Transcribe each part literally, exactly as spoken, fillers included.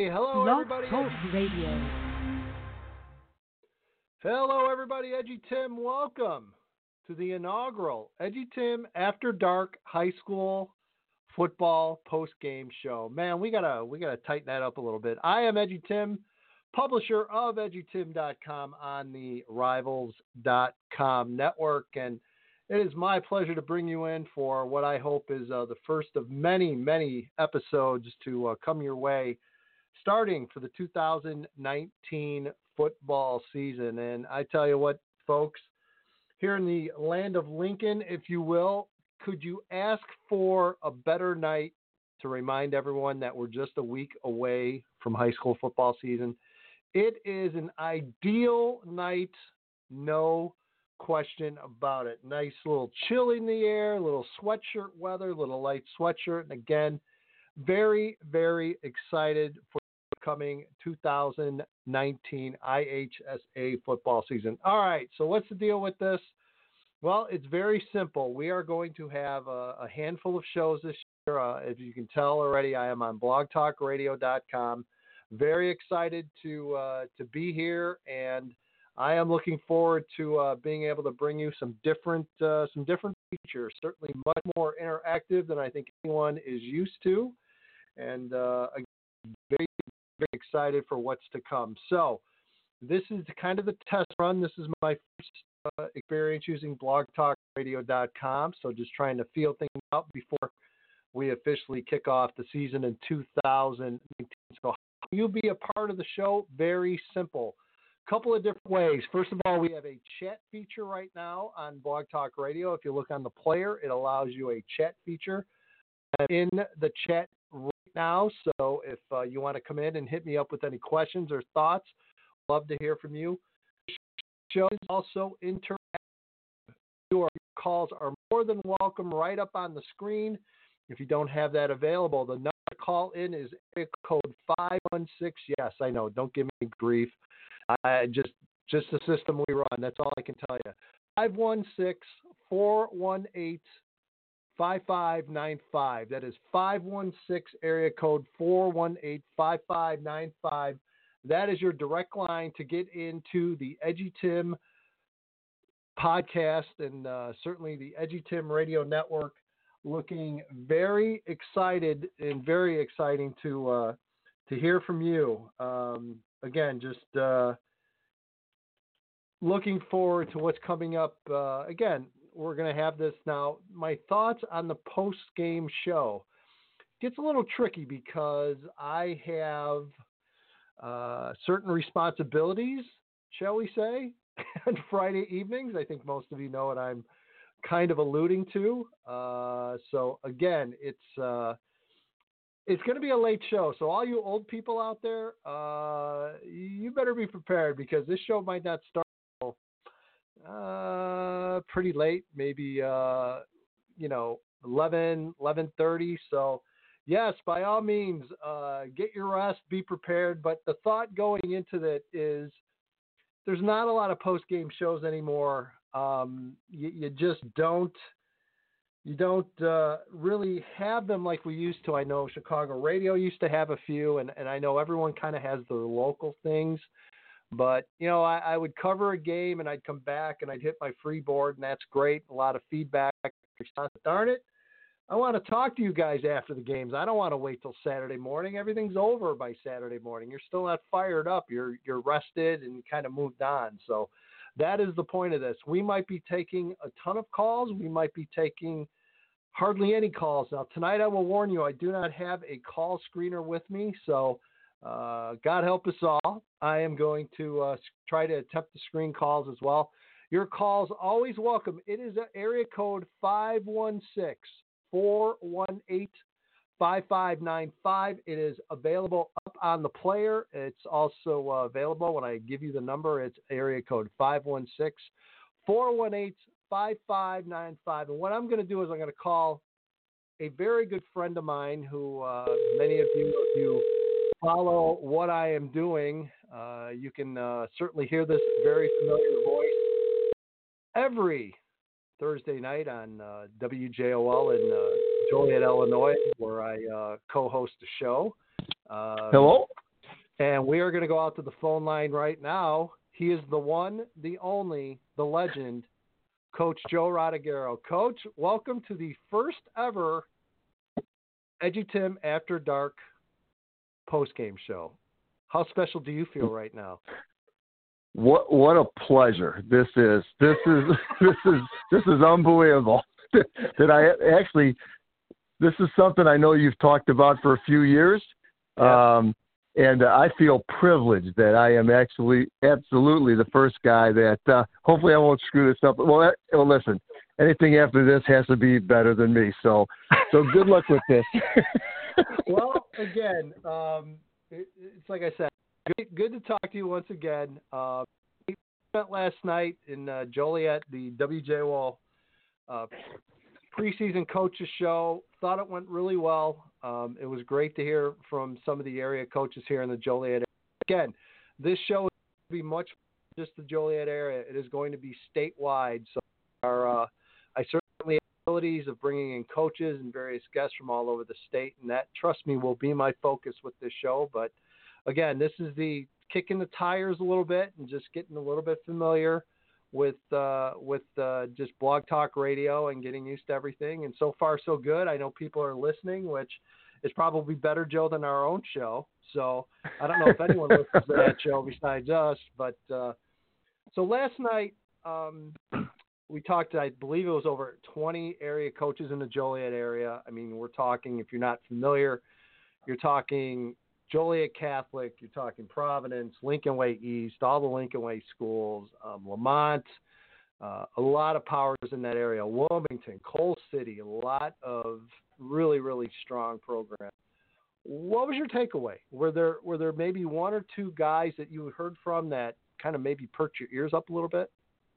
Hey, hello Blog everybody. Talk Radio. Hello everybody. Edgy Tim, welcome to the inaugural Edgy Tim After Dark High School Football Post Game Show. Man, we gotta we gotta tighten that up a little bit. I am Edgy Tim, publisher of edgy tim dot com on the rivals dot com network, and it is my pleasure to bring you in for what I hope is uh, the first of many, many episodes to uh, come your way, starting for the two thousand nineteen football season. And I tell you what, folks, here in the land of Lincoln, if you will, could you ask for a better night to remind everyone that we're just a week away from high school football season? It is an ideal night, no question about it. Nice little chill in the air, little sweatshirt weather, little light sweatshirt. And again, very, very excited for the coming two thousand nineteen I H S A football season. All right, so what's the deal with this? Well, it's very simple. We are going to have a, a handful of shows this year. Uh, as you can tell already, I am on blog talk radio dot com. Very excited to uh, to be here, and I am looking forward to uh, being able to bring you some different uh, some different features. Certainly, much more interactive than I think anyone is used to, and uh, very very excited for what's to come. So, this is kind of the test run. This is my first uh, experience using blog talk radio dot com. So, just trying to feel things out before we officially kick off the season in two thousand nineteen. So, you'll be a part of the show. Very simple. Couple of different ways. First of all, we have a chat feature right now on Blog Talk Radio. If you look on the player, it allows you a chat feature in the chat right now. So if uh, you want to come in and hit me up with any questions or thoughts, love to hear from you. The show is also interactive. Your calls are more than welcome right up on the screen. If you don't have that available, the number to call in is area code five one six. Yes, I know. Don't give me grief. I just just the system we run. That's all I can tell you. five one six, four one eight, five five nine five. That is five one six, area code four one eight, five five nine five. That is your direct line to get into the Edgy Tim podcast and uh, certainly the Edgy Tim radio network. Looking very excited and very exciting to uh, to hear from you. Um, Again, just uh, looking forward to what's coming up. Uh, again, we're going to have this now. My thoughts on the post-game show gets a little tricky because I have uh, certain responsibilities, shall we say, on Friday evenings. I think most of you know what I'm kind of alluding to. Uh, so, again, it's uh, – It's going to be a late show, so all you old people out there, uh, you better be prepared because this show might not start until uh, pretty late, maybe, uh, you know, eleven, eleven thirty. So, yes, by all means, uh, get your rest, be prepared. But the thought going into that is there's not a lot of post-game shows anymore. Um, you, you just don't. You don't uh, really have them like we used to. I know Chicago radio used to have a few, and, and I know everyone kind of has their local things. But, you know, I, I would cover a game, and I'd come back, and I'd hit my free board, and that's great. A lot of feedback. Darn it, I want to talk to you guys after the games. I don't want to wait till Saturday morning. Everything's over by Saturday morning. You're still not fired up. You're you're rested and kind of moved on. So that is the point of this. We might be taking a ton of calls. We might be taking hardly any calls. Now, tonight I will warn you, I do not have a call screener with me. So uh, God help us all. I am going to uh, try to attempt to screen calls as well. Your calls always welcome. It is area code five one six, four one eight, five five nine five. It is available up on the player. It's also uh, available when I give you the number. It's area code five one six, four one eight, five five nine five. And what I'm going to do is I'm going to call a very good friend of mine who uh, many of you, if you follow what I am doing, uh, you can uh, certainly hear this very familiar voice every Thursday night on uh, W J O L in uh, Joliet, Illinois, where I uh, co-host a show. Uh, Hello? And we are going to go out to the phone line right now. He is the one, the only, the legend, Coach Joe Rodiguero. Coach, welcome to the first ever Edgy Tim After Dark post-game show. How special do you feel right now? What what a pleasure this is. This is this is this is unbelievable. That I actually this is something I know you've talked about for a few years. Yeah. Um, and uh, I feel privileged that I am actually absolutely the first guy that uh, hopefully I won't screw this up. Well, that, well, listen, anything after this has to be better than me. So, so good luck with this. Well, again, um, it, it's like I said, good, good to talk to you once again. Uh, we spent last night in uh, Joliet, the W J O L uh, preseason coaches show. Thought it went really well. Um, it was great to hear from some of the area coaches here in the Joliet area. Again, this show is going to be much more just the Joliet area. It is going to be statewide. So our, uh, I certainly have abilities of bringing in coaches and various guests from all over the state, and that, trust me, will be my focus with this show. But again, this is the kicking the tires a little bit and just getting a little bit familiar with uh, with uh, just Blog Talk Radio and getting used to everything. And so far, so good. I know people are listening, which is probably better, Joe, than our own show. So I don't know if anyone listens to that show besides us. But uh, so last night um, we talked, I believe it was over twenty area coaches in the Joliet area. I mean, we're talking, if you're not familiar, you're talking Joliet Catholic, you're talking Providence, Lincoln Way East, all the Lincoln Way schools, um, Lamont, uh, a lot of powers in that area, Wilmington, Coal City, a lot of really, really strong programs. What was your takeaway? Were there were there maybe one or two guys that you heard from that kind of maybe perked your ears up a little bit?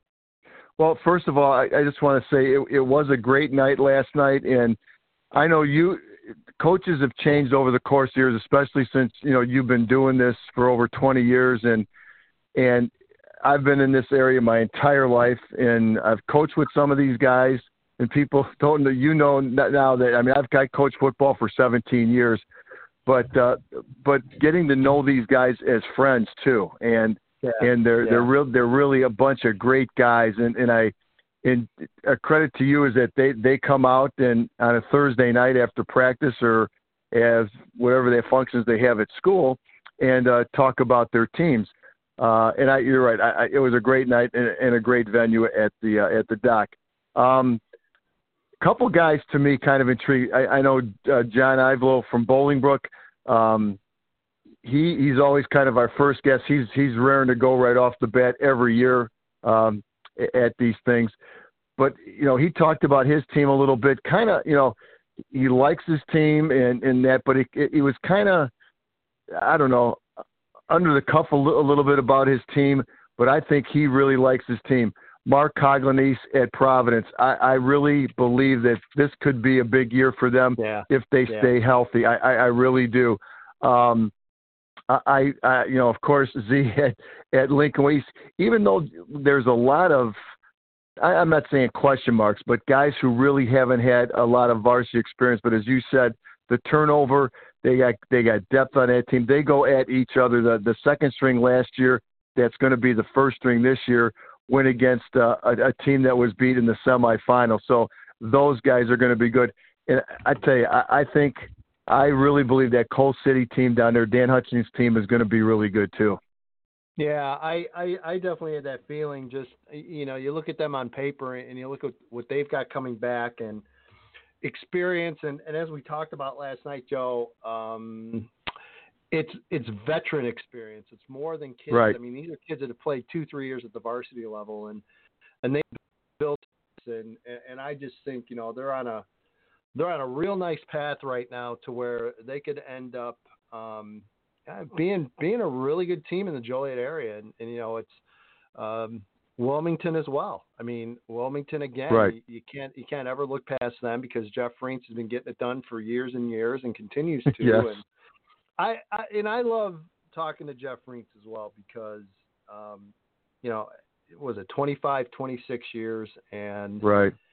Well, first of all, I, I just want to say it, it was a great night last night, and I know you coaches have changed over the course of years, especially since, you know, you've been doing this for over twenty years, and and I've been in this area my entire life, and I've coached with some of these guys, and people don't know, you know, now that, I mean, I've got coached football for seventeen years, but uh, but getting to know these guys as friends too, and yeah, and they're yeah. they're real they're really a bunch of great guys, and and I. And a credit to you is that they, they come out and on a Thursday night after practice or as whatever their functions they have at school and uh, talk about their teams. Uh, and I, you're right. I, I, it was a great night and, and a great venue at the uh, at the dock. Um, couple guys to me kind of intrigued. I, I know uh, John Ivelo from Bolingbrook. Um, he he's always kind of our first guest. He's he's raring to go right off the bat every year. Um, at these things. But, you know, he talked about his team a little bit, kind of, you know, he likes his team and, and that, but it, it, it was kind of, I don't know, under the cuff a, li- a little bit about his team, but I think he really likes his team. Mark Coglanese at Providence, I, I really believe that this could be a big year for them yeah. if they yeah. stay healthy. I, I, I really do. Um, I, I, you know, of course, Z at, at Lincoln Way East, even though there's a lot of, I, I'm not saying question marks, but guys who really haven't had a lot of varsity experience. But as you said, the turnover, they got they got depth on that team. They go at each other. The the second string last year, that's going to be the first string this year, went against uh, a, a team that was beat in the semifinal. So those guys are going to be good. And I tell you, I, I think. I really believe that Coal City team down there, Dan Hutchins' team, is going to be really good too. Yeah, I, I, I definitely had that feeling. Just, you know, you look at them on paper and you look at what they've got coming back and experience. And, and as we talked about last night, Joe, um, it's it's veteran experience. It's more than kids. Right. I mean, these are kids that have played two, three years at the varsity level, and and they built and and I just think, you know, they're on a they're on a real nice path right now to where they could end up um, being being a really good team in the Joliet area, and, and you know, it's um, Wilmington as well. I mean, Wilmington again. Right. You, you can't you can't ever look past them because Jeff Freentz has been getting it done for years and years and continues to. Yes. And I, I and I love talking to Jeff Freentz as well because um, you know, was it twenty-five, twenty-six years, and right.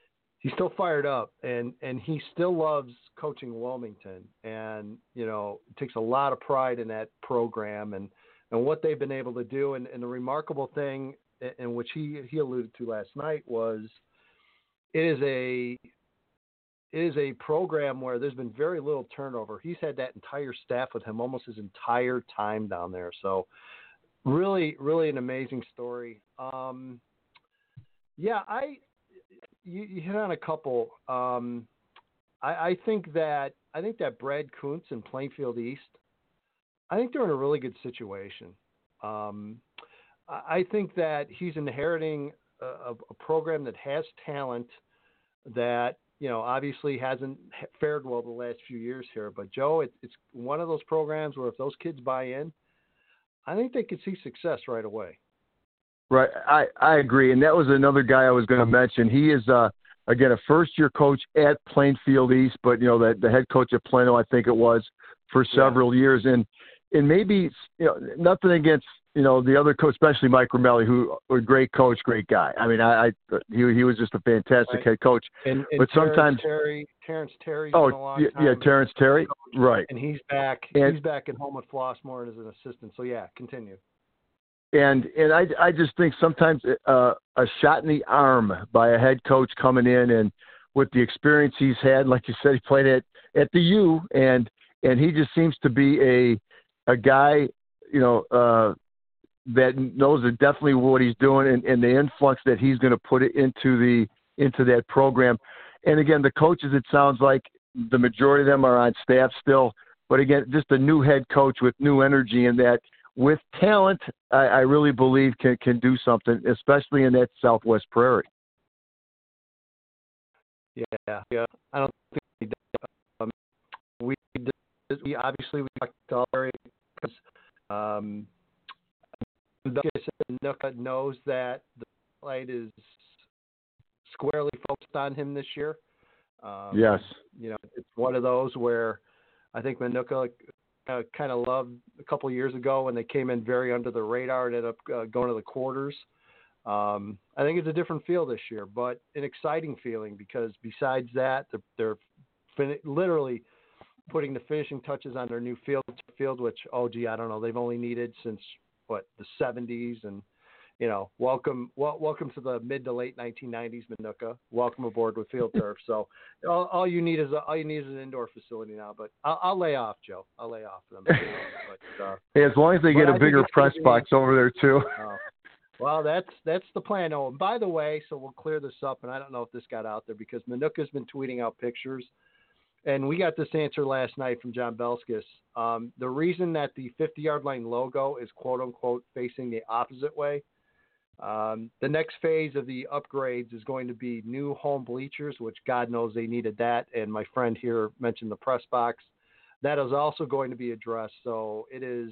he's still fired up, and, and he still loves coaching Wilmington, and you know takes a lot of pride in that program and, and what they've been able to do. And, and the remarkable thing, in which he, he alluded to last night, was it is a it is a program where there's been very little turnover. He's had that entire staff with him almost his entire time down there. So really, really an amazing story. Um, yeah, I you, you hit on a couple. Um, I, I think that I think that Brad Kuntz in Plainfield East, I think they're in a really good situation. Um, I think that he's inheriting a, a program that has talent that, you know, obviously hasn't fared well the last few years here. But, Joe, it, it's one of those programs where if those kids buy in, I think they could see success right away. Right. I, I agree. And that was another guy I was going to mention. He is, uh, again, a first-year coach at Plainfield East, but, you know, the, the head coach at Plano, I think it was, for several yeah. years. And, and maybe, you know, nothing against, you know, the other coach, especially Mike Romelli, who a great coach, great guy. I mean, I, I he he was just a fantastic right. head coach. And, and but Terrence sometimes Terry, Terrence Terry's oh been a long yeah, time yeah Terrence Terry, coach, right? And he's back. And, he's back at home with Flossmoor as an assistant. So yeah, continue. And and I I just think sometimes uh, a shot in the arm by a head coach coming in and with the experience he's had, like you said, he played at at the U, and and he just seems to be a a guy, you know. Uh, that knows definitely what he's doing and, and the influx that he's going to put it into the into that program. And again, the coaches, it sounds like the majority of them are on staff still. But again, just a new head coach with new energy and that with talent, I, I really believe can can do something, especially in that Southwest Prairie. Yeah, yeah. I don't think we did. Um, we, did, we obviously we talked to Larry because um, Nuka knows that the light is squarely focused on him this year. Um, yes. You know, it's one of those where I think Manuka uh, kind of loved a couple of years ago when they came in very under the radar and ended up uh, going to the quarters. Um, I think it's a different feel this year, but an exciting feeling because besides that, they're, they're fin- literally putting the finishing touches on their new field, field, which, oh, gee, I don't know, they've only needed since – what, the seventies, and you know, welcome, well, welcome to the mid to late nineteen nineties, Manuka. Welcome aboard with Field Turf. So all, all you need is a, all you need is an indoor facility now. But I'll, I'll lay off, Joe. I'll lay off them. But, uh, hey, as long as they get a bigger press box be, over there too. Uh, well, that's that's the plan. Oh, and by the way, so we'll clear this up, and I don't know if this got out there because Manuka's been tweeting out pictures. And we got this answer last night from John Belskis. Um, the reason that the fifty-yard line logo is quote-unquote facing the opposite way, um, the next phase of the upgrades is going to be new home bleachers, which God knows they needed that. And my friend here mentioned the press box. That is also going to be addressed. So it is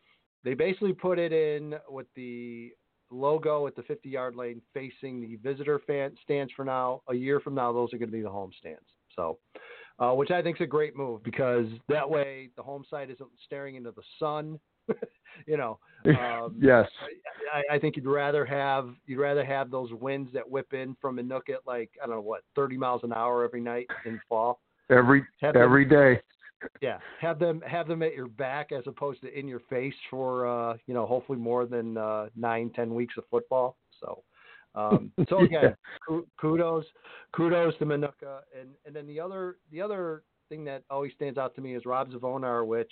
– they basically put it in with the logo at the fifty-yard line facing the visitor fan stands for now. A year from now, those are going to be the home stands. So – Uh, which I think is a great move because that way the home side isn't staring into the sun. you know, um, yes. I, I think you'd rather have you'd rather have those winds that whip in from a nook at like I don't know what thirty miles an hour every night in fall. Every have every them, day. Yeah, have them have them at your back as opposed to in your face for uh, you know hopefully more than uh, nine ten weeks of football. So. Um, so again, yeah. kudos, kudos to Manuka, and and then the other the other thing that always stands out to me is Rob Zavonar, which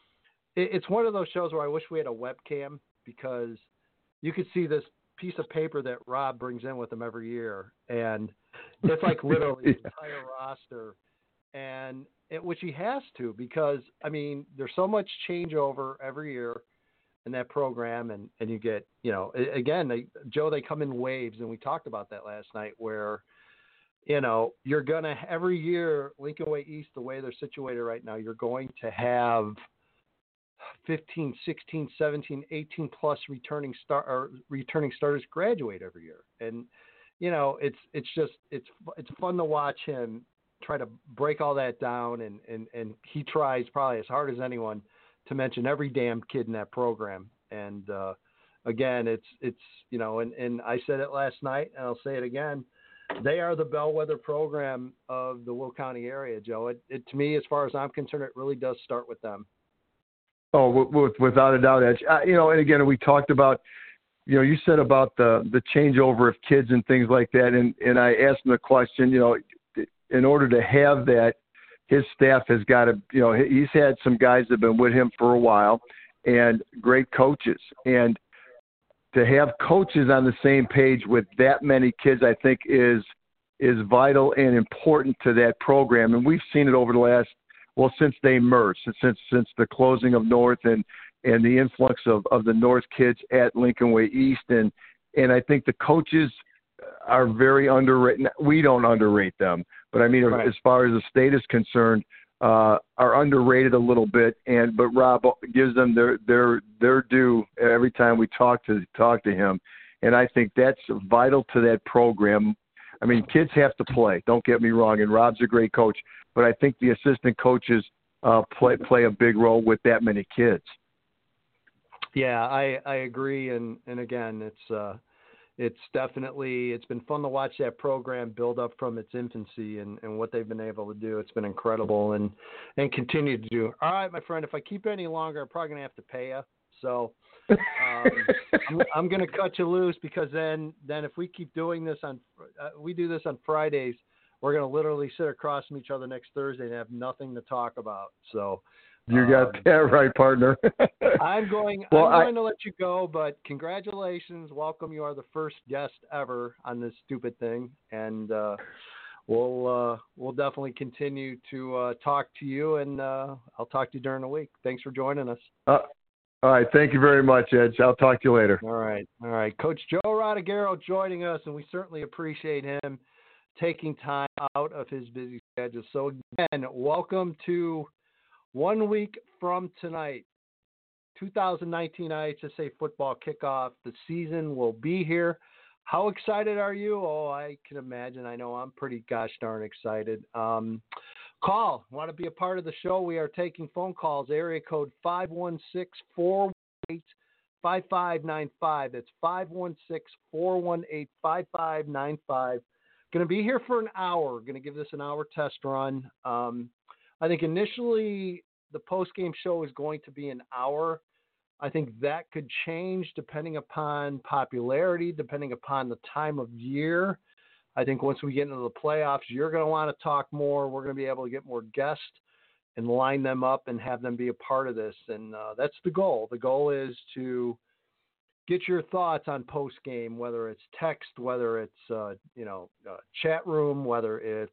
it, it's one of those shows where I wish we had a webcam because you could see this piece of paper that Rob brings in with him every year, and it's like literally yeah. the entire roster, and it, which he has to because I mean there's so much changeover every year. In that program, and, and you get, you know, again, they, Joe, they come in waves, and we talked about that last night where, you know, you're going to, every year, Lincoln Way East, the way they're situated right now, you're going to have fifteen, sixteen, seventeen, eighteen plus returning star or returning starters graduate every year. And, you know, it's, it's just, it's, it's fun to watch him try to break all that down. And, and, and he tries probably as hard as anyone to mention every damn kid in that program. And, uh, again, it's, it's, you know, and, and I said it last night and I'll say it again. they are the bellwether program of the Will County area, Joe. It, it to me, as far as I'm concerned, it really does start with them. Oh, with, without a doubt, Edge. Uh, you know, and again, we talked about, you know, you said about the the changeover of kids and things like that, and and I asked him the question, you know, in order to have that, his staff has got to, you know, he's had some guys that have been with him for a while, and great coaches, and to have coaches on the same page with that many kids, I think is is vital and important to that program, and we've seen it over the last, well, since they merged, since since the closing of North and and the influx of, of the North kids at Lincoln Way East. And, and I think the coaches are very underrated. We don't underrate them, but I mean, right. as far as the state is concerned, uh, are underrated a little bit. And, but Rob gives them their, their, their due every time we talk to, talk to him. And I think that's vital to that program. I mean, kids have to play, don't get me wrong. And Rob's a great coach, but I think the assistant coaches uh, play, play a big role with that many kids. Yeah, I, I agree. And, and again, it's, uh, it's definitely, it's been fun to watch that program build up from its infancy and, and what they've been able to do. It's been incredible and, and continue to do. All right, my friend, if I keep any longer, I'm probably going to have to pay you. So um, I'm, I'm going to cut you loose because then, then if we keep doing this on, uh, we do this on Fridays, we're going to literally sit across from each other next Thursday and have nothing to talk about. So, You got um, that right, partner. I'm going. Well, I'm going I, to let you go, but congratulations, welcome. You are the first guest ever on this stupid thing, and uh, we'll uh, we'll definitely continue to uh, talk to you, and uh, I'll talk to you during the week. Thanks for joining us. Uh, all right, thank you very much, Edge. I'll talk to you later. All right, all right. Coach Joe Rodiguero joining us, and we certainly appreciate him taking time out of his busy schedule. So again, welcome to. One week from tonight, two thousand nineteen I H S A football kickoff. The season will be here. How excited are you? Oh, I can imagine. I know I'm pretty gosh darn excited. Um, call. Want to be a part of the show? We are taking phone calls. Area code five one six, four one eight, five five nine five. That's five one six, four one eight, five five nine five. Going to be here for an hour. Going to give this an hour test run. Um, I think initially the post-game show is going to be an hour. I think that could change depending upon popularity, depending upon the time of year. I think once we get into the playoffs, you're going to want to talk more. We're going to be able to get more guests and line them up and have them be a part of this. And uh, that's the goal. The goal is to get your thoughts on post-game, whether it's text, whether it's, uh, you know, uh, chat room, whether it's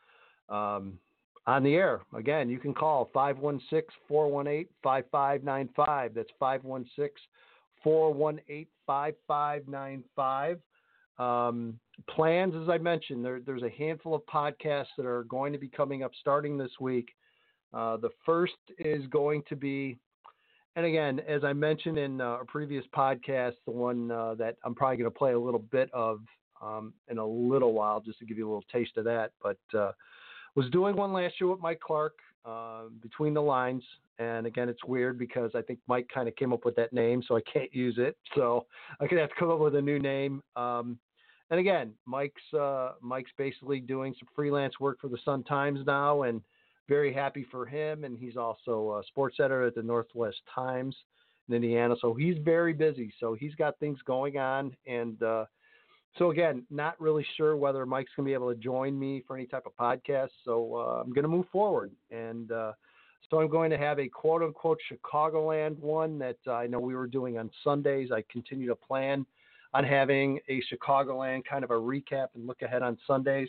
um, – on the air. Again, you can call five one six, four one eight, five five nine five. That's five one six, four one eight, five five nine five. Um, plans, as I mentioned, there, there's a handful of podcasts that are going to be coming up starting this week. Uh, the first is going to be, and again, as I mentioned in uh, a previous podcast, the one uh, that I'm probably going to play a little bit of um, in a little while, just to give you a little taste of that. But uh, was doing one last year with Mike Clark, uh, Between the Lines. And again, it's weird because I think Mike kind of came up with that name, so I can't use it. So I'm going to have to come up with a new name. Um, and again, Mike's uh, Mike's basically doing some freelance work for the Sun Times now, and very happy for him. And he's also a sports editor at the Northwest Times in Indiana. So he's very busy. So he's got things going on. And uh, So, again, not really sure whether Mike's going to be able to join me for any type of podcast. So uh, I'm going to move forward. And uh, so I'm going to have a quote-unquote Chicagoland one that uh, I know we were doing on Sundays. I continue to plan on having a Chicagoland kind of a recap and look ahead on Sundays.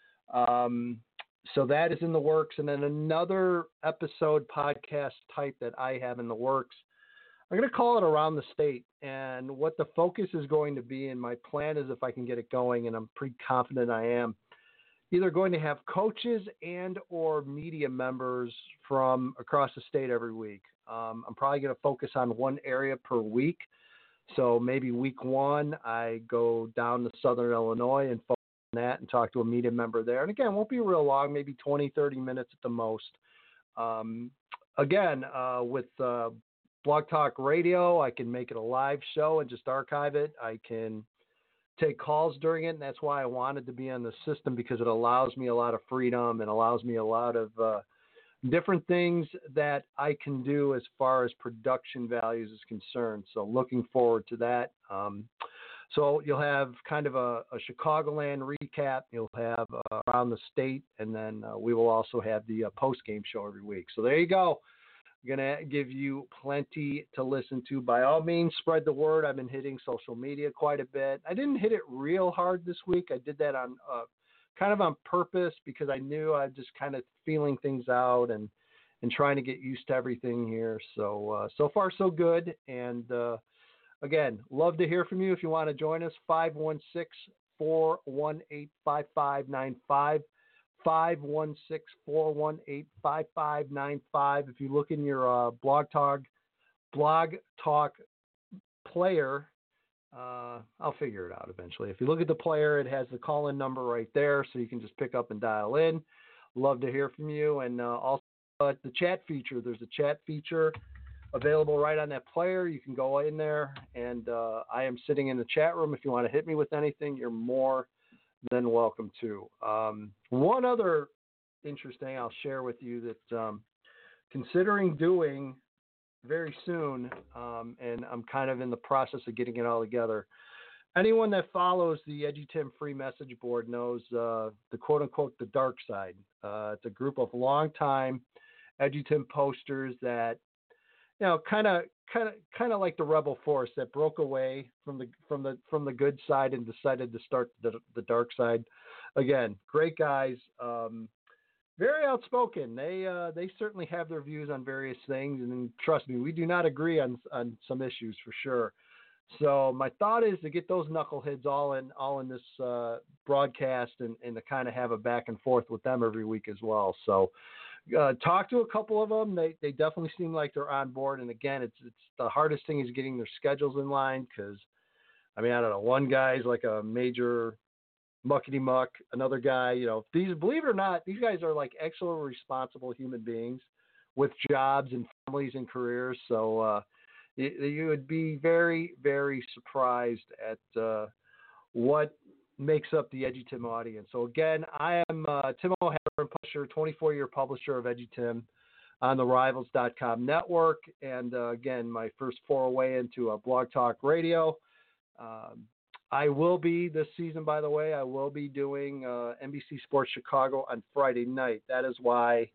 Um, so that is in the works. And then another episode podcast type that I have in the works, I'm going to call it Around the State, and what the focus is going to be, and my plan is if I can get it going, and I'm pretty confident I am, either going to have coaches and or media members from across the state every week. Um, I'm probably going to focus on one area per week. So maybe week one, I go down to Southern Illinois and focus on that and talk to a media member there. And again, it won't be real long, maybe twenty, thirty minutes at the most. Um, again, uh, with uh, Blog Talk Radio, I can make it a live show and just archive it. I can take calls during it, and that's why I wanted to be on the system, because it allows me a lot of freedom and allows me a lot of uh, different things that I can do as far as production values is concerned. So looking forward to that. Um, so you'll have kind of a, a Chicagoland recap. You'll have uh, around the state, and then uh, we will also have the uh, post-game show every week. So there you go. I'm going to give you plenty to listen to. By all means, spread the word. I've been hitting social media quite a bit. I didn't hit it real hard this week. I did that on uh, kind of on purpose, because I knew I was just kind of feeling things out and, and trying to get used to everything here. So, uh, so far so good. And uh, again, love to hear from you. If you want to join us, five one six, four one eight, five five nine five. five one six, four one eight, five five nine five. If you look in your uh, blog talk, blog talk player, uh, I'll figure it out eventually. If you look at the player, it has the call-in number right there, so you can just pick up and dial in. Love to hear from you. And uh, also uh, the chat feature. There's a chat feature available right on that player. You can go in there, and uh, I am sitting in the chat room. If you want to hit me with anything, you're more then welcome to. Um, one other interesting I'll share with you that um, considering doing very soon, um, and I'm kind of in the process of getting it all together. Anyone that follows the Edgy Tim free message board knows uh, the quote-unquote the dark side. Uh, it's a group of longtime Edgy Tim posters that, you know, kind of kind of kind of like the rebel force that broke away from the from the from the good side and decided to start the, the dark side. Again, great guys, um, very outspoken. They uh, they certainly have their views on various things, and trust me, we do not agree on on some issues for sure. So my thought is to get those knuckleheads all in all in this uh, broadcast, and, and to kind of have a back and forth with them every week as well. So. Uh, talk to a couple of them. They they definitely seem like they're on board. And again, it's it's the hardest thing is getting their schedules in line, because, I mean, I don't know, one guy's like a major muckety muck, another guy, you know, these, believe it or not, these guys are like excellent, responsible human beings with jobs and families and careers. So uh, you, you would be very, very surprised at uh, what makes up the Edgy Tim audience. So again, I am uh, Tim O'Halloran, publisher, twenty-four year publisher of Edgy Tim on the Rivals dot com network. And uh, again, my first foray into uh, Blog Talk Radio. Um, I will be this season, by the way, I will be doing uh, N B C Sports Chicago on Friday night. That is why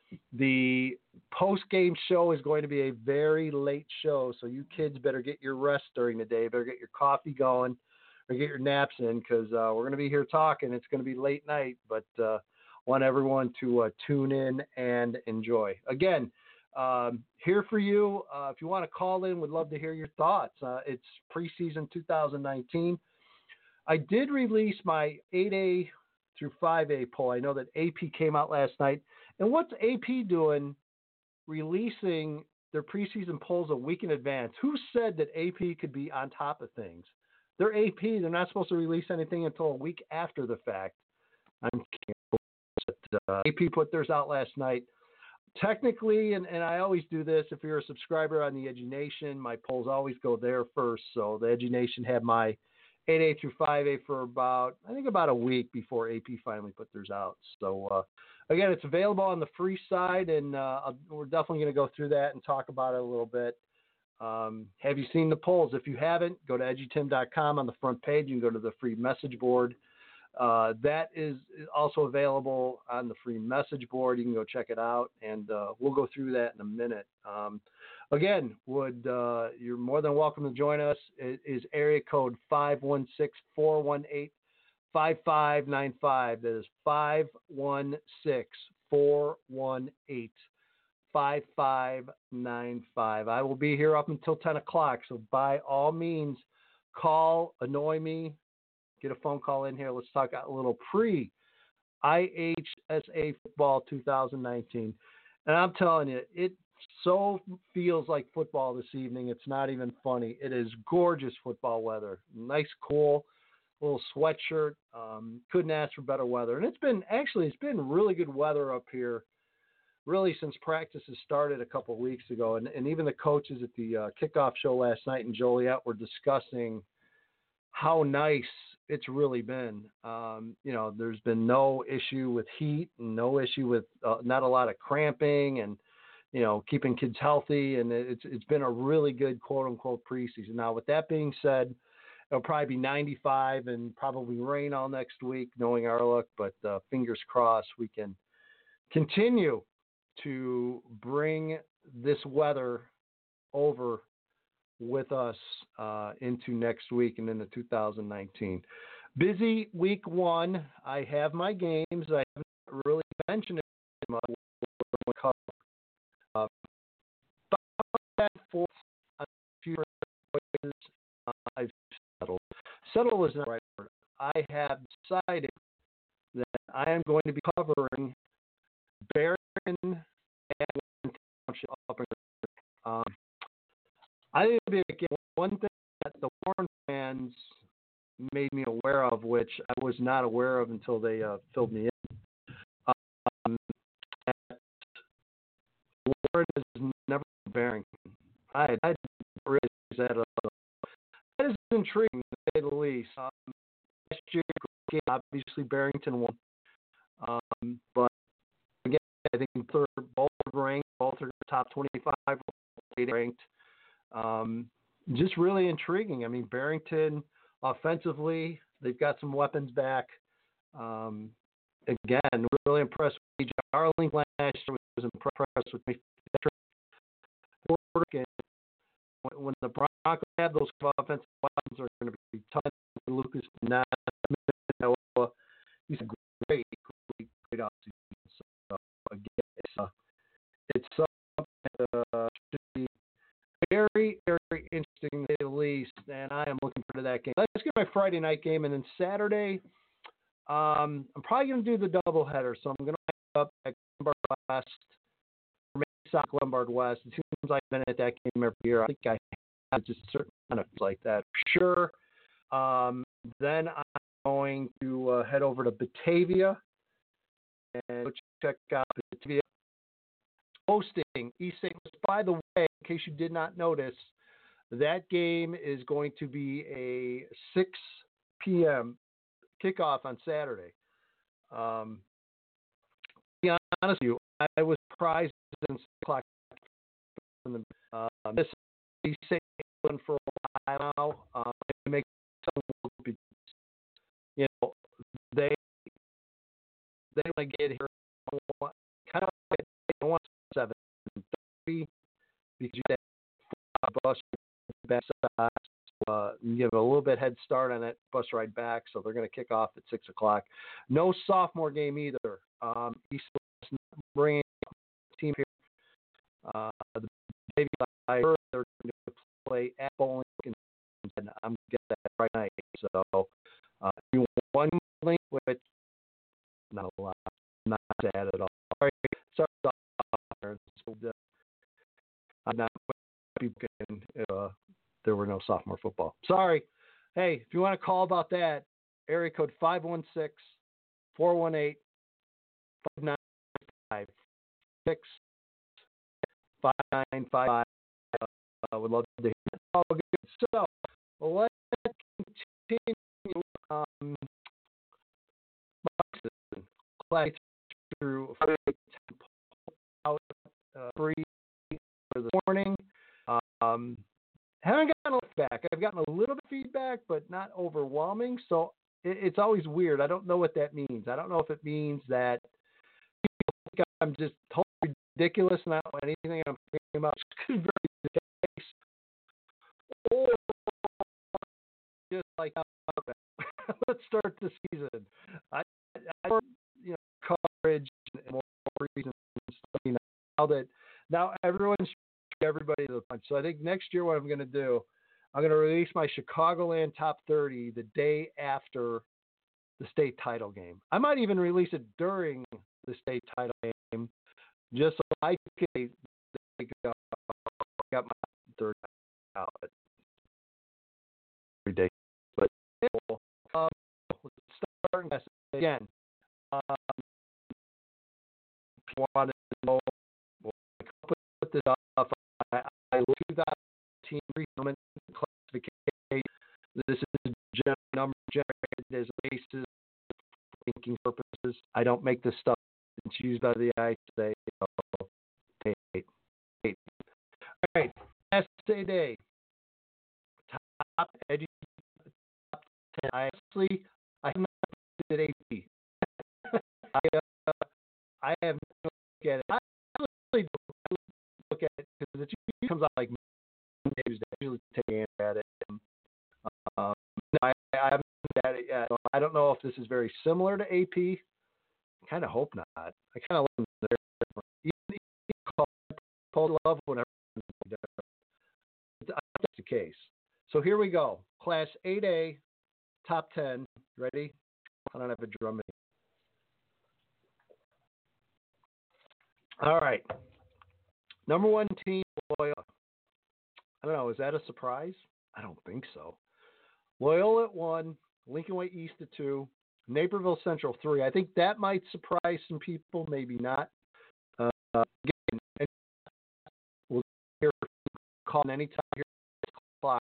the post-game show is going to be a very late show. So you kids better get your rest during the day. Better get your coffee going, or get your naps in, because uh, we're going to be here talking. It's going to be late night, but uh, want everyone to uh, tune in and enjoy. Again, um, here for you. Uh, if you want to call in, would love to hear your thoughts. Uh, it's preseason two thousand nineteen. I did release my eight A through five A poll. I know that A P came out last night. And what's A P doing releasing their preseason polls a week in advance? Who said that A P could be on top of things? They're A P. They're not supposed to release anything until a week after the fact. I'm kidding. But, uh, A P put theirs out last night. Technically, and, and I always do this, if you're a subscriber on the Edgy Nation, my polls always go there first. So the Edgy Nation had my eight A through five A for about, I think about a week before A P finally put theirs out. So, uh, again, it's available on the free side, and uh, we're definitely going to go through that and talk about it a little bit. Um, have you seen the polls? If you haven't, go to edgy tim dot com. On the front page, you can go to the free message board. Uh, that is also available on the free message board. You can go check it out, and uh, we'll go through that in a minute. Um, again, would uh, you're more than welcome to join us. It is area code five one six, four one eight, five five nine five. That is five one six, four one eight, five five nine five. I will be here up until ten o'clock, so by all means, call, annoy me, get a phone call in here. Let's talk a little pre-I H S A football two thousand nineteen. And I'm telling you, it so feels like football this evening. It's not even funny. It is gorgeous football weather. Nice, cool little sweatshirt. Um, couldn't ask for better weather. And it's been, actually, it's been really good weather up here, really since practices started a couple of weeks ago. And, and even the coaches at the uh, kickoff show last night in Joliet were discussing how nice it's really been. Um, you know, there's been no issue with heat and no issue with uh, not a lot of cramping and, you know, keeping kids healthy. And it's, it's been a really good quote unquote preseason. Now, with that being said, it'll probably be ninety-five and probably rain all next week, knowing our luck, but uh, fingers crossed we can continue to bring this weather over with us uh, into next week and into two thousand nineteen. Busy week one. I have my games. I haven't really mentioned it much. Uh, back and forth on a few choices. Uh, I've settled. Settle is not the right word. I have decided that I am going to be covering Barrington and Township up in um, I think it'd be one thing that the Warren fans made me aware of, which I was not aware of until they uh, filled me in. Um, Warren is never Barrington. I, I didn't realize that. Uh, that is intriguing, to say the least. Um, last year, obviously, Barrington won. Um, but again, I think they're both ranked, both are top twenty-five ranked. Um, just really intriguing. I mean, Barrington offensively, they've got some weapons back. Um, again, really impressed with E J Arling last year. Was impressed with me. When the Broncos have those offensive weapons, are going to be tough. Lucas Nana, he's a great, great, great offseason. So again, it's uh, it's something uh, should be very, very interesting to say the least, and I am looking forward to that game. Let's get my Friday night game, and then Saturday, um, I'm probably going to do the doubleheader, so I'm going to wind up at Lombard West, or maybe South Lombard West. It seems like I've been at that game every year. I think I have just certain kind of like that. Sure. Um, then I'm going to uh, head over to Batavia and go check out Batavia hosting East Saint Louis. By the way, in case you did not notice, that game is going to be a six p.m. kickoff on Saturday. Um, to be honest with you, I was surprised in six o'clock from the uh, this East Saint Louis for a while now. Um, it makes some, you know, they they want to get here kind of like they want seven thirty because you have a bus back side, so, uh, you give a little bit head start on that bus ride back, so they're going to kick off at six o'clock. No sophomore game either. Um, East is not bringing a team here. Uh, the baby I heard they're going to play at Bowling, and I'm going to get that right night. So, uh, you one link which not a lot, not sad at all. Sorry, sorry. So, uh, I'm not speaking. Uh, there were no sophomore football. Sorry. Hey, if you want to call about that, area code five one six, four one eight, five nine five six, five nine five five. Uh, I would love to hear it. Oh, good. So let's continue. Um, play through out uh, free for the morning. Um, haven't gotten a lot of feedback. I've gotten a little bit of feedback, but not overwhelming. So it, it's always weird. I don't know what that means. I don't know if it means that people think I'm just totally ridiculous and I don't know anything I'm talking about. Very case, or just like let's start the season. I, I you know coverage and more reasons. You know, now that now everyone's everybody to the punch. So I think next year what I'm going to do, I'm going to release my Chicagoland Top thirty the day after the state title game. I might even release it during the state title game, just so I can uh, got my third out every day. But um, starting again, um, if you want to know, well, put this off. I, I two thousand eighteen tournament classification. This is number generated as basis for thinking purposes. I don't make this stuff. It's used by the I say. So, eight, eight, eight. All right, last day. Top edgy top ten. I actually I have not did A P. I uh, I have not looked at it. I really don't look at it because it usually comes out like Tuesday. I usually take a hand at it. Um, no, I, I haven't looked at it yet. I don't know if this is very similar to A P. I kind of hope not. I kind of love them. Even Paul love whenever that's the case. So here we go. Class eight A, top ten. Ready? I don't have a drum. All right. Number one team, Loyola. I don't know. Is that a surprise? I don't think so. Loyola at one, Lincoln Way East at two, Naperville Central three. I think that might surprise some people, maybe not. Uh, again, we'll hear call anytime here. Clock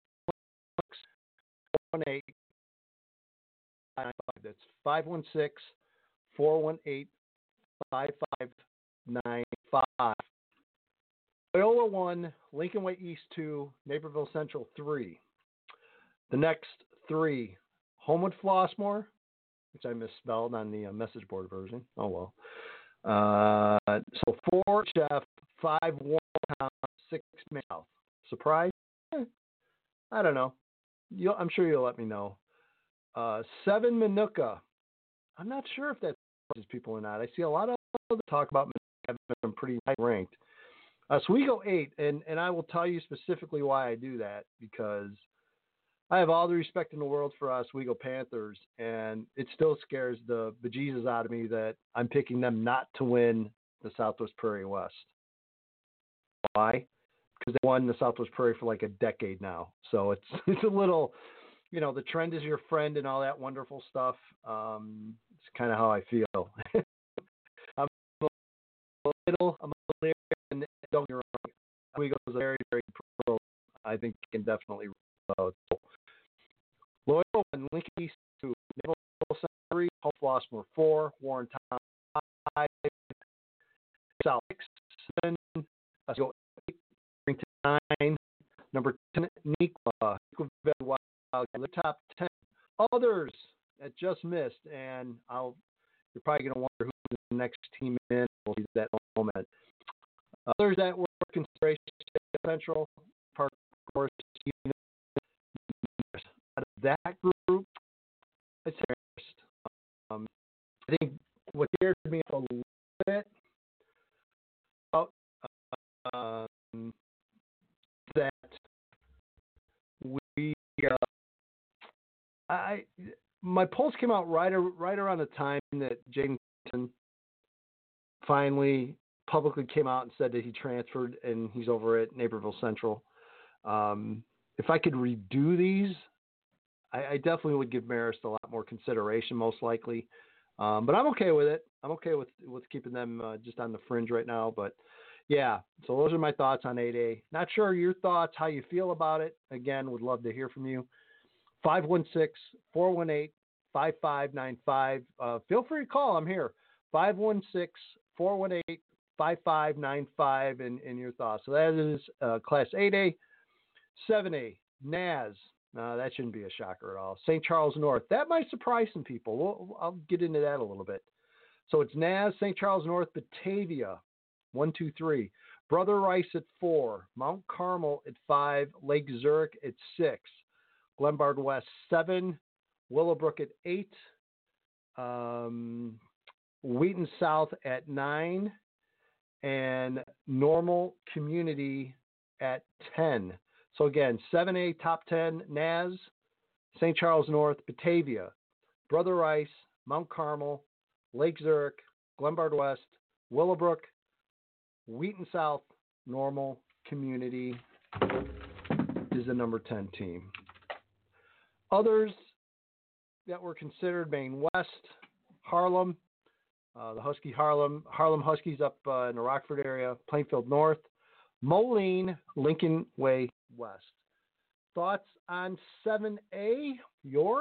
one eight. That's five one six, four one eight, five five nine five. Loyola one, Lincoln Way East two, Naperville Central three. The next three, Homewood Flossmoor, which I misspelled on the uh, message board version. Oh well. Uh, so four Chef, five Wartown, six South. Surprise? Eh, I don't know. You'll, I'm sure you'll let me know. Uh, seven Minooka. I'm not sure if that surprises people or not. I see a lot of other talk about Minooka having been pretty high ranked. Uh, so we go eight, and, and I will tell you specifically why I do that, because I have all the respect in the world for us Oswego Panthers, and it still scares the bejesus out of me that I'm picking them not to win the Southwest Prairie West. Why? Because they won the Southwest Prairie for like a decade now. So it's it's a little, you know, the trend is your friend and all that wonderful stuff. Um, it's kind of how I feel. I'm a little, I'm a little, and don't get me wrong, Oswego is a very, very pro. I think you can definitely vote. So, Loyola and Lincoln East two, Naperville three, Hope Flossmoor four, Warrentown five, South six, seven, let's go eight, Brington nine, number ten, Neuqua, Neuqua Wild, the top ten. Others that just missed, and I'll you're probably going to wonder who's the next team in. We'll see that in a moment. Others that were consideration Central, Park Course, out of that group, it's first. Um, I think what scared me a little bit about um, that we, uh, I, my polls came out right right around the time that Jaden finally publicly came out and said that he transferred and he's over at Naperville Central. Um, if I could redo these, I, I definitely would give Marist a lot more consideration, most likely. Um, but I'm okay with it. I'm okay with, with keeping them uh, just on the fringe right now. But yeah, so those are my thoughts on eight A. Not sure your thoughts, how you feel about it. Again, would love to hear from you. five one six, four one eight, five five nine five. Uh, feel free to call. I'm here. five one six, four one eight, five five nine five and, and your thoughts. So that is uh, Class eight A. seven A, N A S. Uh, that shouldn't be a shocker at all. Saint Charles North. That might surprise some people. We'll, I'll get into that a little bit. So it's N A S, Saint Charles North, Batavia, one, two, three. Brother Rice at four. Mount Carmel at five. Lake Zurich at six. Glenbard West, seven. Willowbrook at eight. Um, Wheaton South at nine. And Normal Community at ten. So again, seven A, top ten, N A S, Saint Charles North, Batavia, Brother Rice, Mount Carmel, Lake Zurich, Glenbard West, Willowbrook, Wheaton South, Normal Community is the number ten team. Others that were considered: Maine West, Harlem, uh, the Husky Harlem, Harlem Huskies up uh, in the Rockford area, Plainfield North, Moline, Lincoln Way West. Thoughts on seven A? Yours?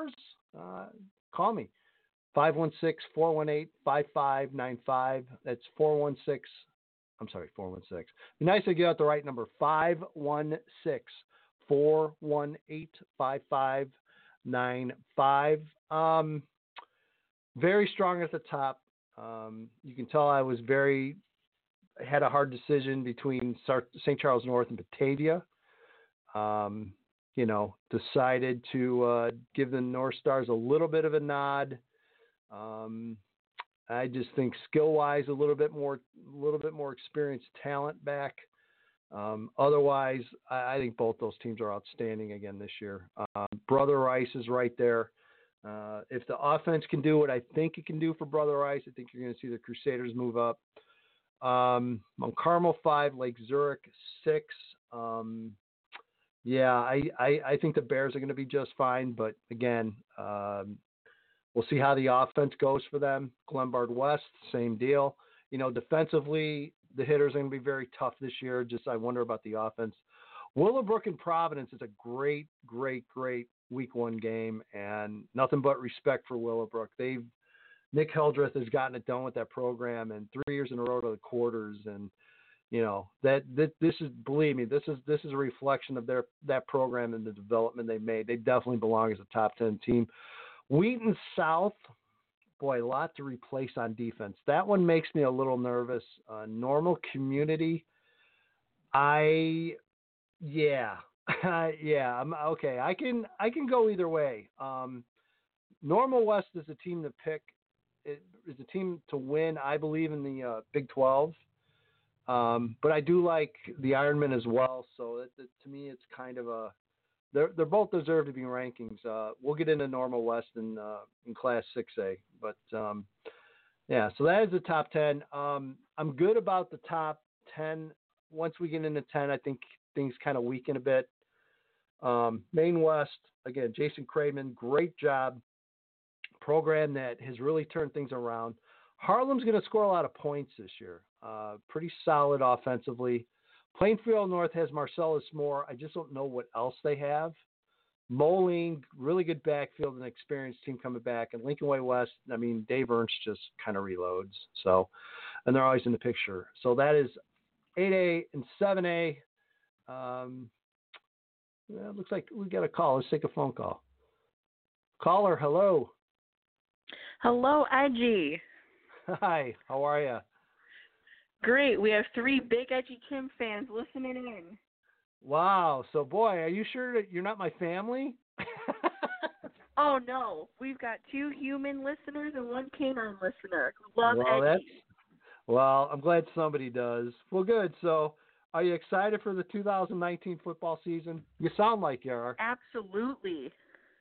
uh, call me. five one six, four one eight, five five nine five. That's four one six. I'm sorry, four one six. Be nice to get out the right number. five one six, four one eight, five five nine five. Um, very strong at the top. Um, you can tell I was very, had a hard decision between Saint Charles North and Batavia. Um, you know, decided to uh, give the North Stars a little bit of a nod. Um, I just think skill-wise, a little bit more, a little bit more experienced talent back. Um, otherwise, I, I think both those teams are outstanding again this year. Um, Brother Rice is right there. Uh, if the offense can do what I think it can do for Brother Rice, I think you're going to see the Crusaders move up. Um, Mount Carmel five, Lake Zurich six. Um, yeah, I, I, I think the Bears are going to be just fine. But again, um, we'll see how the offense goes for them. Glenbard West, same deal. You know, defensively, the hitters are going to be very tough this year. Just I wonder about the offense. Willowbrook and Providence is a great, great, great week one game, and nothing but respect for Willowbrook. They've Nick Heldreth has gotten it done with that program, and three years in a row to the quarters. And you know that, that this is, believe me, this is this is a reflection of their that program and the development they made. They definitely belong as a top ten team. Wheaton South, boy, a lot to replace on defense. That one makes me a little nervous. Uh, Normal Community, I, yeah, yeah, I'm okay. I can I can go either way. Um, Normal West is a team to pick. It is a team to win, I believe, in the uh, Big twelve. Um, but I do like the Ironmen as well. So that, that, to me, it's kind of a they're they're both deserve to be rankings. Uh, we'll get into Normal West in uh, in Class six A. But um, yeah, so that is the top ten. Um, I'm good about the top ten. Once we get into ten, I think things kind of weaken a bit. Um, Maine West, again, Jason Craven, great job. Program that has really turned things around. Harlem's going to score a lot of points this year. Uh, pretty solid offensively. Plainfield North has Marcellus Moore. I just don't know what else they have. Moline, really good backfield and experienced team coming back. And Lincoln Way West, I mean, Dave Ernst just kind of reloads. So, and they're always in the picture. So that is eight A and seven A. Um, well, it looks like we got a call. Let's take a phone call. Caller, hello. Hello, Edgy. Hi, how are you? Great. We have three big Edgy Tim fans listening in. Wow. So, boy, are you sure that you're not my family? Oh, no. We've got two human listeners and one canine listener who love well, Edgy. That's, well, I'm glad somebody does. Well, good. So, are you excited for the two thousand nineteen football season? You sound like you are. Absolutely.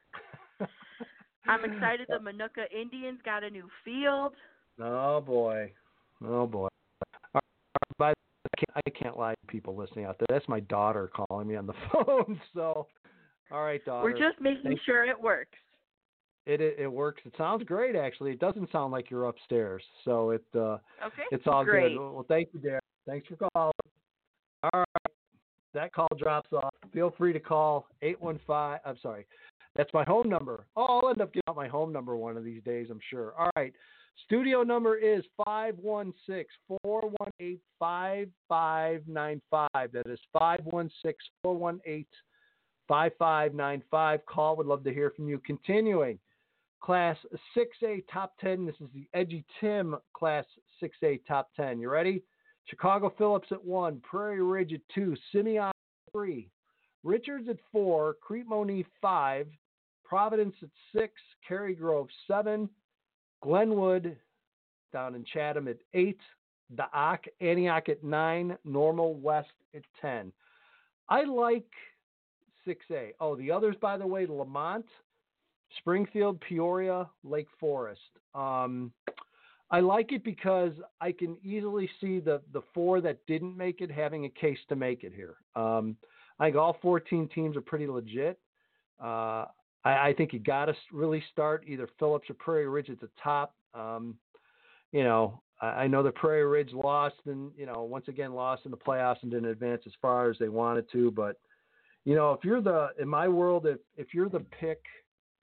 I'm excited the Manuka Indians got a new field. Oh, boy. Oh, boy. All right, by the way, I can't, I can't lie to people listening out there. That's my daughter calling me on the phone. So, all right, daughter. We're just making Thanks. sure it works. It, it it works. It sounds great, actually. It doesn't sound like you're upstairs. So, it uh, Okay. it's all Great. good. Well, thank you, Darren. Thanks for calling. All right. That call drops off. Feel free to call eight one five. I'm sorry. That's my home number. Oh, I'll end up getting out my home number one of these days, I'm sure. All right. Studio number is five one six, four one eight, five five nine five. That is five one six, four one eight, five five nine five. Call. Would love to hear from you. Continuing. Class six A Top ten. This is the Edgy Tim Class six A Top ten. You ready? Chicago Phillips at one. Prairie Ridge at two. Simeon at three. Richards at four. Crete-Monee five. Providence at six. Cary Grove seven. Glenwood down in Chatham at eight. Da'ak, Antioch at nine. Normal West at ten. I like six A. Oh, the others, by the way, Lamont, Springfield, Peoria, Lake Forest. Um, I like it because I can easily see the, the four that didn't make it having a case to make it here. Um, I think all fourteen teams are pretty legit. Uh, I, I think you got to really start either Phillips or Prairie Ridge at the top. Um, you know, I, I know the Prairie Ridge lost and, you know, once again lost in the playoffs and didn't advance as far as they wanted to. But, you know, if you're the, in my world, if, if you're the pick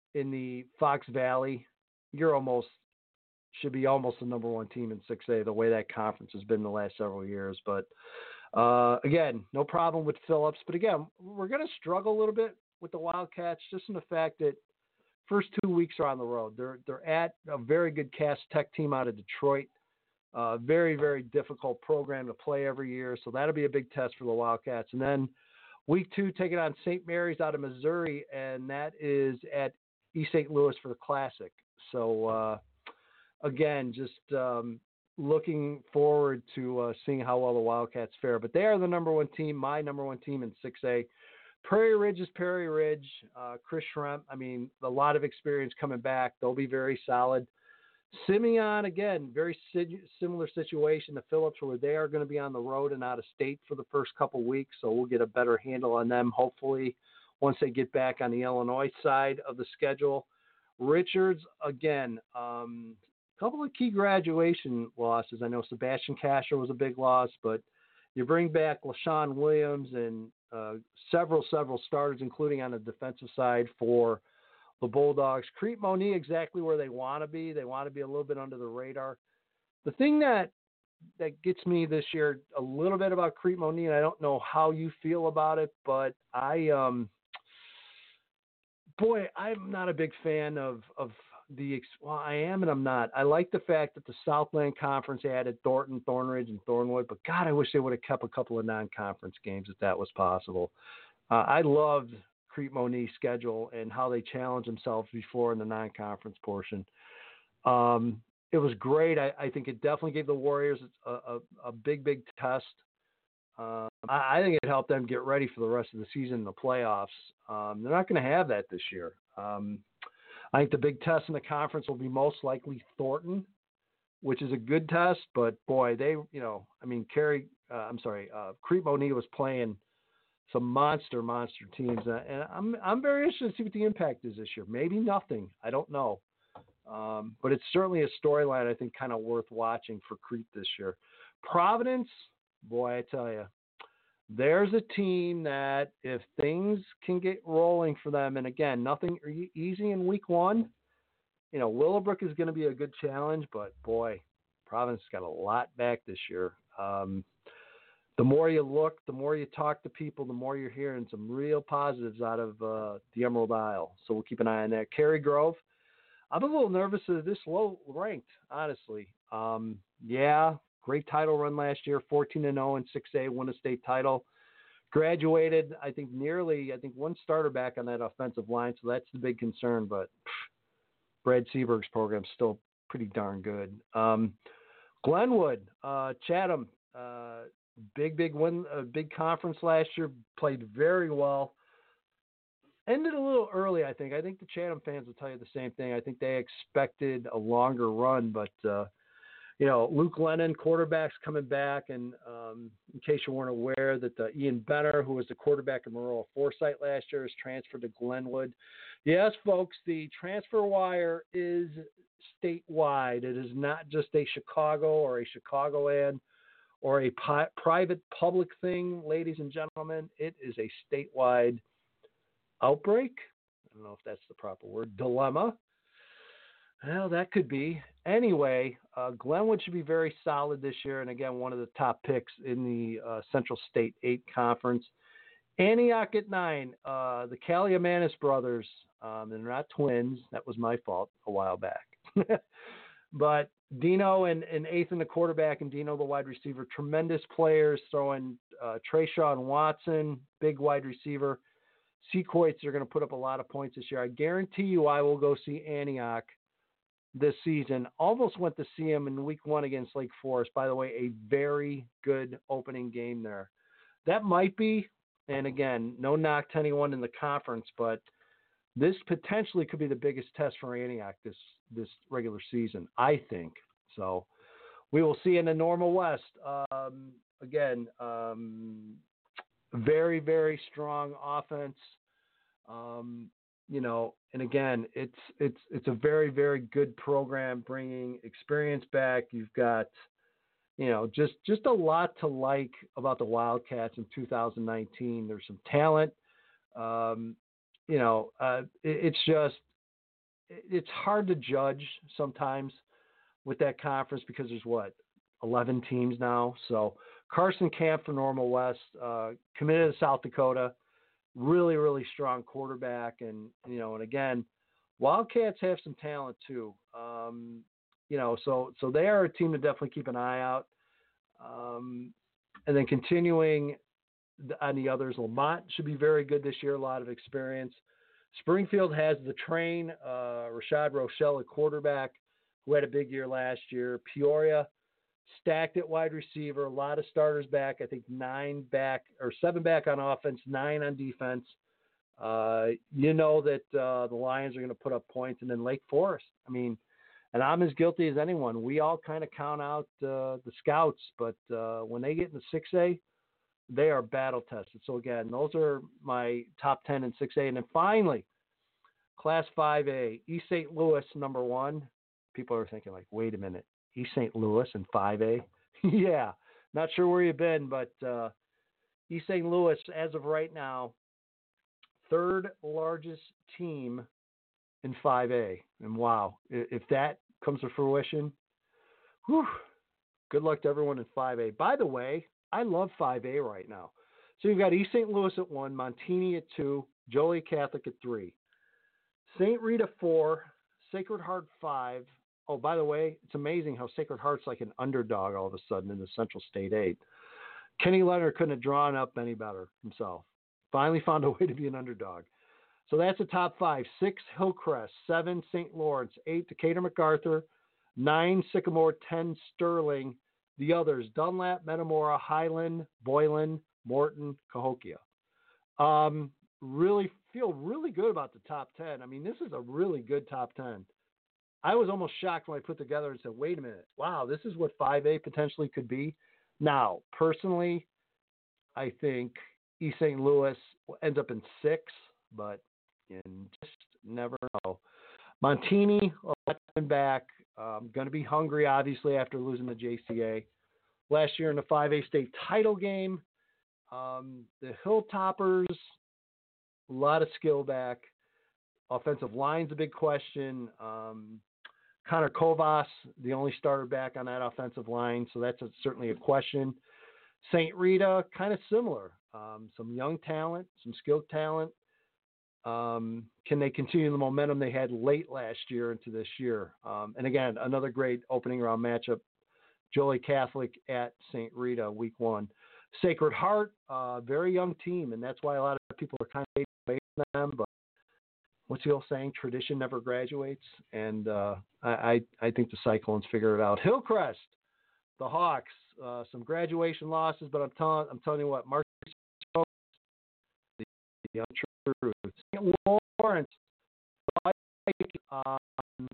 in the Fox Valley, you're almost should be almost the number one team in six A, the way that conference has been the last several years. But uh, again, no problem with Phillips. But again, we're going to struggle a little bit with the Wildcats just in the fact that first two weeks are on the road. They're they're at a very good Cass Tech team out of Detroit. Uh, very, very difficult program to play every year. So that'll be a big test for the Wildcats. And then week two, taking on Saint Mary's out of Missouri, and that is at East Saint Louis for the Classic. So, uh, again, just um, looking forward to uh, seeing how well the Wildcats fare. But they are the number one team, my number one team in six A. Prairie Ridge is Prairie Ridge. Uh, Chris Schremp, I mean, a lot of experience coming back. They'll be very solid. Simeon, again, very similar situation to Phillips, where they are going to be on the road and out of state for the first couple weeks, so we'll get a better handle on them, hopefully, once they get back on the Illinois side of the schedule. Richards, again, um, a couple of key graduation losses. I know Sebastian Casher was a big loss, but you bring back LaShawn Williams and uh, several, several starters, including on the defensive side for the Bulldogs. Crete Monee, exactly where they want to be. They want to be a little bit under the radar. The thing that that gets me this year a little bit about Crete Monee, and I don't know how you feel about it, but I, um, boy, I'm not a big fan of of the. Well, I am and I'm not. I like the fact that the Southland Conference added Thornton, Thornridge, and Thornwood, but God, I wish they would have kept a couple of non-conference games if that was possible. Uh, I loved Crete Monee's schedule and how they challenged themselves before in the non-conference portion. Um, it was great. I, I think it definitely gave the Warriors a, a, a big, big test. Um, I, I think it helped them get ready for the rest of the season in the playoffs. Um, they're not going to have that this year. Um, I think the big test in the conference will be most likely Thornton, which is a good test, but boy, they, you know, I mean, Kerry, uh, I'm sorry, uh, Crete Monee was playing some monster, monster teams. And I'm I'm very interested to see what the impact is this year. Maybe nothing. I don't know. Um, but it's certainly a storyline I think kind of worth watching for Crete this year. Providence, boy, I tell you, there's a team that if things can get rolling for them, and again, nothing e- easy in week one, you know, Willowbrook is going to be a good challenge, but boy, Providence got a lot back this year. Um, The more you look, the more you talk to people, the more you're hearing some real positives out of uh, the Emerald Isle. So we'll keep an eye on that. Cary Grove, I'm a little nervous of this low ranked, honestly. Um, yeah, great title run last year, fourteen and oh in six A, won a state title. Graduated, I think, nearly, I think, one starter back on that offensive line, so that's the big concern. But pff, Brad Seaberg's program's still pretty darn good. Um, Glenwood, uh, Chatham, uh, Big, big win, a big conference last year, played very well. Ended a little early, I think. I think the Chatham fans will tell you the same thing. I think they expected a longer run, but, uh, you know, Luke Lennon, quarterback's coming back. And um, in case you weren't aware, that uh, Ian Benner, who was the quarterback of Maroa Foresight last year, has transferred to Glenwood. Yes, folks, the transfer wire is statewide. It is not just a Chicago or a Chicagoland or a pi- private public thing, ladies and gentlemen. It is a statewide outbreak. I don't know if that's the proper word. Dilemma. Well, that could be. Anyway, uh, Glenwood should be very solid this year, and again, one of the top picks in the uh, Central State eight Conference. Antioch at nine, uh, the Kaliamanis brothers, um, and they're not twins. That was my fault a while back. But Dino and, and Ethan, the quarterback, and Dino, the wide receiver, tremendous players, throwing uh, Trayshawn Watson, big wide receiver. Sequoias are going to put up a lot of points this year. I guarantee you I will go see Antioch this season. Almost went to see him in week one against Lake Forest. By the way, a very good opening game there. That might be, and again, no knock to anyone in the conference, but this potentially could be the biggest test for Antioch this, this regular season, I think. So we will see in the Normal West. Um, again, um, very, very strong offense. Um, you know, and again, it's it's it's a very, very good program, bringing experience back. You've got, you know, just just a lot to like about the Wildcats in two thousand nineteen. There's some talent. Um, you know, uh, it, it's just it's hard to judge sometimes with that conference because there's what eleven teams now. So Carson Camp from Normal West, uh, committed to South Dakota, really really strong quarterback, and you know, and again, Wildcats have some talent too. Um, you know, so so they are a team to definitely keep an eye out. Um, and then continuing on the others, Lamont should be very good this year. A lot of experience. Springfield has the train, uh, Rashad Rochelle, a quarterback who had a big year last year. Peoria stacked at wide receiver, a lot of starters back. I think nine back or seven back on offense, nine on defense. Uh, you know that uh, the Lions are going to put up points, and then Lake Forest. I mean, and I'm as guilty as anyone. We all kind of count out uh, the scouts, but uh, when they get into six A, they are battle tested. So again, those are my top ten in six A. And then finally, Class five A, East Saint Louis, number one. People are thinking like, wait a minute, East Saint Louis in five A? Yeah, not sure where you've been, but uh, East Saint Louis, as of right now, third largest team in five A. And wow, if that comes to fruition, whew, good luck to everyone in five A. By the way, I love five A right now. So you've got East Saint Louis at one, Montini at two, Joliet Catholic at three, Saint Rita four, Sacred Heart five. Oh, by the way, it's amazing how Sacred Heart's like an underdog all of a sudden in the Central State eight. Kenny Leonard couldn't have drawn up any better himself. Finally found a way to be an underdog. So that's the top five. Six, Hillcrest. Seven, Saint Lawrence. Eight, Decatur MacArthur. Nine, Sycamore. Ten, Sterling. The others, Dunlap, Metamora, Highland, Boylan, Morton, Cahokia. Um, really feel really good about the top ten. I mean, this is a really good top ten. I was almost shocked when I put together and said, wait a minute, wow, this is what five A potentially could be. Now, personally, I think East Saint Louis ends up in six, but you just never know. Montini, eleven back, um, going to be hungry, obviously, after losing the J C A. Last year in the five A state title game, um, the Hilltoppers, a lot of skill back. Offensive line's a big question. Um, Connor Kovas, the only starter back on that offensive line, so that's a, certainly a question. Saint Rita, kind of similar. Um, some young talent, some skilled talent. Um, can they continue the momentum they had late last year into this year? Um, and again, another great opening round matchup. Joliet Catholic at Saint Rita, week one. Sacred Heart, uh, very young team, and that's why a lot of people are kind of away from them. But what's the old saying? Tradition never graduates, and uh, I, I, I think the Cyclones figure it out. Hillcrest, the Hawks, uh, some graduation losses, but I'm telling I'm telling you what, Mark, the, the untruth. Saint Lawrence, um,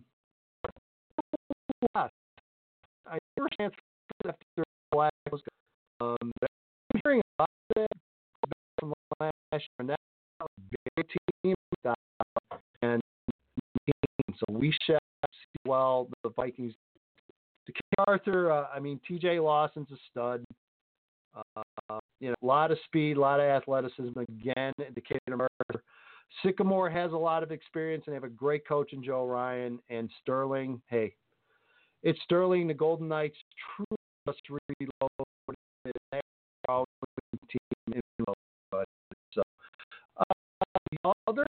I never chance after the flag was um, I'm hearing about it from last year, and that's a big team, and so we shall see well the Vikings. To Arthur, uh, I mean, T J Lawson's a stud. Uh, you know, a lot of speed, a lot of athleticism. Again, Decatur MacArthur. Sycamore has a lot of experience, and they have a great coach in Joe Ryan. And Sterling, hey, it's Sterling, the Golden Knights, truly just reloaded. Team in so, uh, the others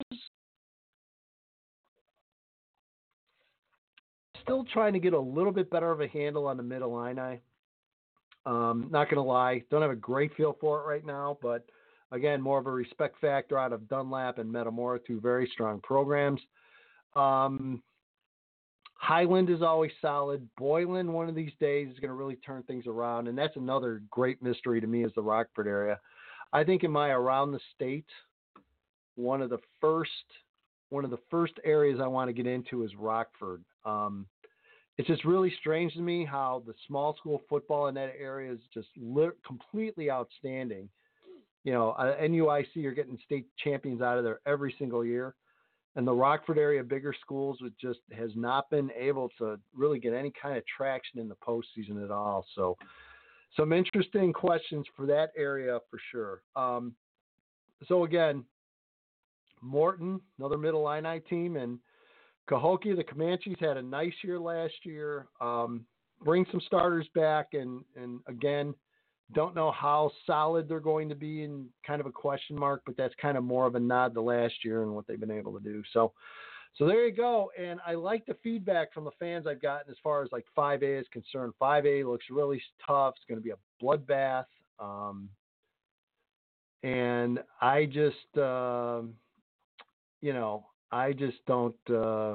still trying to get a little bit better of a handle on the Mid-Illini. Um, not going to lie, don't have a great feel for it right now, but again, more of a respect factor out of Dunlap and Metamora, two very strong programs. Um, Highland is always solid. Boylan, one of these days, is going to really turn things around, and that's another great mystery to me is the Rockford area. I think in my around the state, one of the first one of the first areas I want to get into is Rockford. Um, it's just really strange to me how the small school football in that area is just li- completely outstanding. You know, uh, N U I C are getting state champions out of there every single year. And the Rockford area, bigger schools, it just has not been able to really get any kind of traction in the postseason at all. So some interesting questions for that area for sure. Um, so again, Morton, another Middle Illini team, and Cahokia, the Comanches had a nice year last year. Um, bring some starters back, and, and again, don't know how solid they're going to be, in kind of a question mark, but that's kind of more of a nod to last year and what they've been able to do. So, so there you go. And I like the feedback from the fans I've gotten as far as like five A is concerned. five A looks really tough. It's going to be a bloodbath. Um, and I just, uh, you know, I just don't, uh,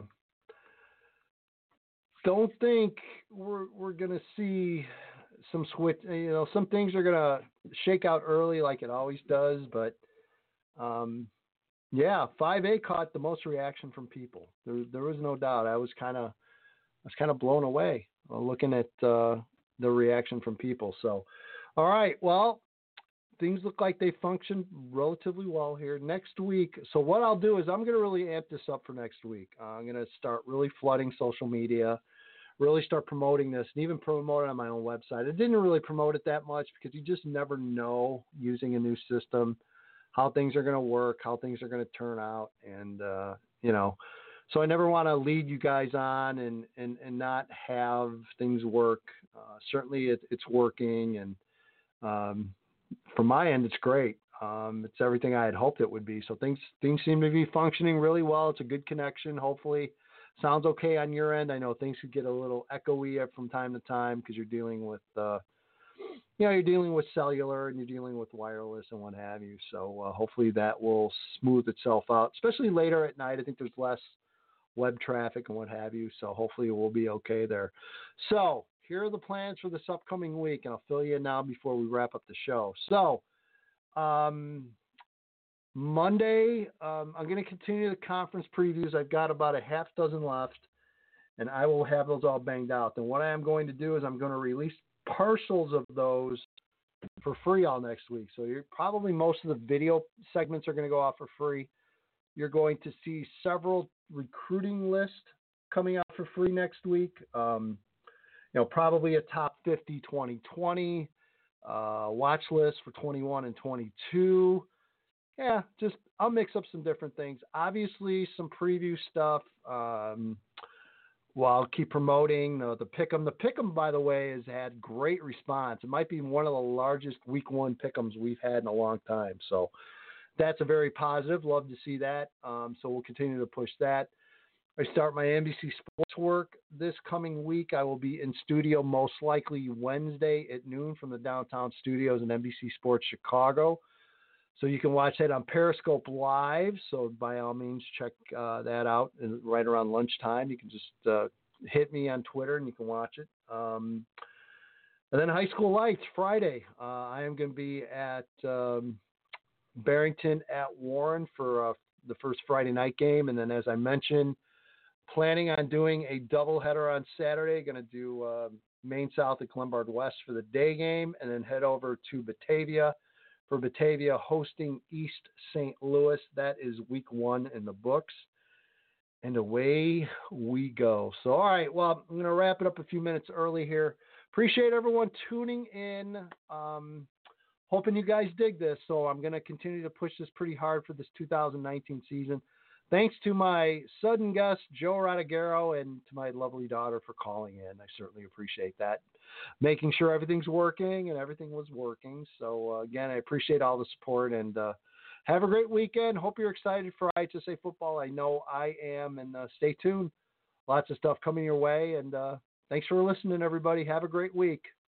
don't think we're, we're going to see some switch, you know, some things are going to shake out early like it always does, but, um, yeah, five A caught the most reaction from people. There, there was no doubt. I was kind of, I was kind of blown away uh, looking at uh, the reaction from people. So, all right, well, things look like they functioned relatively well here next week. So what I'll do is I'm going to really amp this up for next week. Uh, I'm going to start really flooding social media, really start promoting this, and even promote it on my own website. I didn't really promote it that much because you just never know using a new system how things are going to work, how things are going to turn out. And, uh, you know, so I never want to lead you guys on and, and, and not have things work. Uh, certainly it, it's working. And um, from my end, it's great. Um, it's everything I had hoped it would be. So things, things seem to be functioning really well. It's a good connection. Hopefully sounds okay on your end. I know things could get a little echoey from time to time because you're dealing with, uh, you know, you're dealing with cellular and you're dealing with wireless and what have you. So uh, hopefully that will smooth itself out, especially later at night. I think there's less web traffic and what have you. So hopefully we'll be okay there. So here are the plans for this upcoming week, and I'll fill you in now before we wrap up the show. So um, Monday, um, I'm going to continue the conference previews. I've got about a half dozen left, and I will have those all banged out. And what I am going to do is I'm going to release partials of those for free all next week. So you're probably most of the video segments are going to go off for free. You're going to see several recruiting lists coming out for free next week. Um, you know, probably a top fifty twenty twenty uh, watch list for twenty-one and twenty-two. Yeah, just I'll mix up some different things. Obviously, some preview stuff. Um, Well, I'll keep promoting uh, the Pick'em. The Pick'em, by the way, has had great response. It might be one of the largest week one Pick'ems we've had in a long time. So that's a very positive. Love to see that. Um, so we'll continue to push that. I start my N B C Sports work this coming week. I will be in studio most likely Wednesday at noon from the downtown studios in N B C Sports Chicago. So you can watch that on Periscope Live. So by all means, check uh, that out. And right around lunchtime, you can just uh, hit me on Twitter and you can watch it. Um, and then High School Lights Friday. Uh, I am going to be at um, Barrington at Warren for uh, the first Friday night game. And then, as I mentioned, planning on doing a doubleheader on Saturday. Going to do uh, Maine South at Glenbard West for the day game, and then head over to Batavia for Batavia hosting East Saint Louis. That is week one in the books. And away we go. So, all right, well, I'm going to wrap it up a few minutes early here. Appreciate everyone tuning in. Um, hoping you guys dig this. So I'm going to continue to push this pretty hard for this two thousand nineteen season. Thanks to my sudden guest, Joe Rodagero, and to my lovely daughter for calling in. I certainly appreciate that. Making sure everything's working, and everything was working. So, uh, again, I appreciate all the support, and uh, have a great weekend. Hope you're excited for I H S A football. I know I am, and uh, stay tuned. Lots of stuff coming your way, and uh, thanks for listening, everybody. Have a great week.